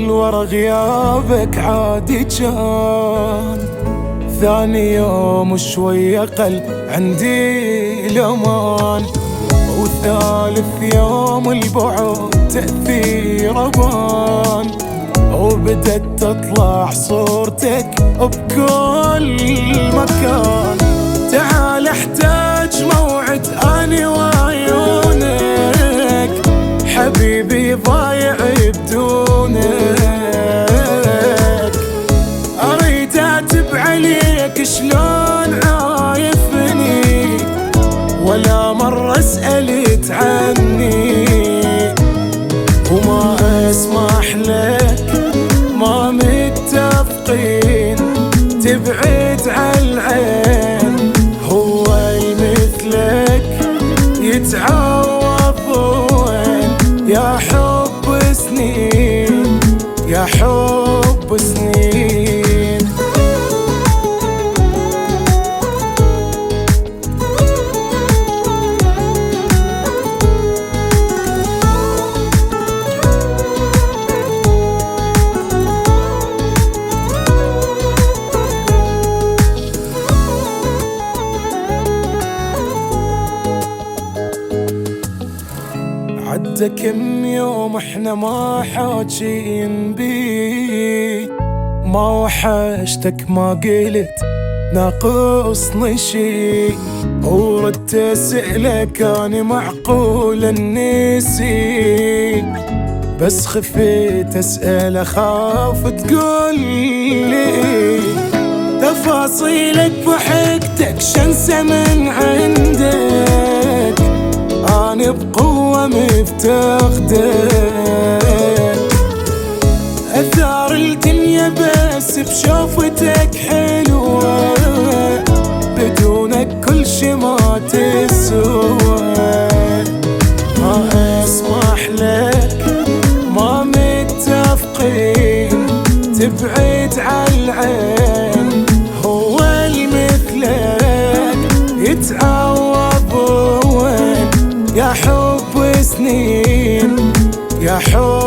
ورا غيابك عادي كان، ثاني يوم شوي قل عندي الأمان، وثالث يوم البعد تأثيره بان، وبدت تطلع صورتك بكل مكان. تعال احتاج موعد اني وعيونك، حبيبي ضايع بدونك، اريد اتب عليك شلون عايفني، ولا مرة سألت عني، وما اسمح لك ما متفقين تبعد عالعين، هو مثلك يتعوض وين، يا حب سنين يا حب سنين. عدى كم يوم احنا ما حاجين بي، ما وحشتك ما قلت ناقصني شي، وردت اسألك اني معقول النسي، بس خفيت اسأل اخاف تقول لي تفاصيلك ضحكتك شنسى من عندك، أنا بقوة مفتقدك، أثار الدنيا بس بشوفتك حلوة، بدونك كل شي ما تسوى، ما أسمح لك ما متفقين تبعد عالعين، هو المثلك يتعوض وين، يا حب سنين يا حب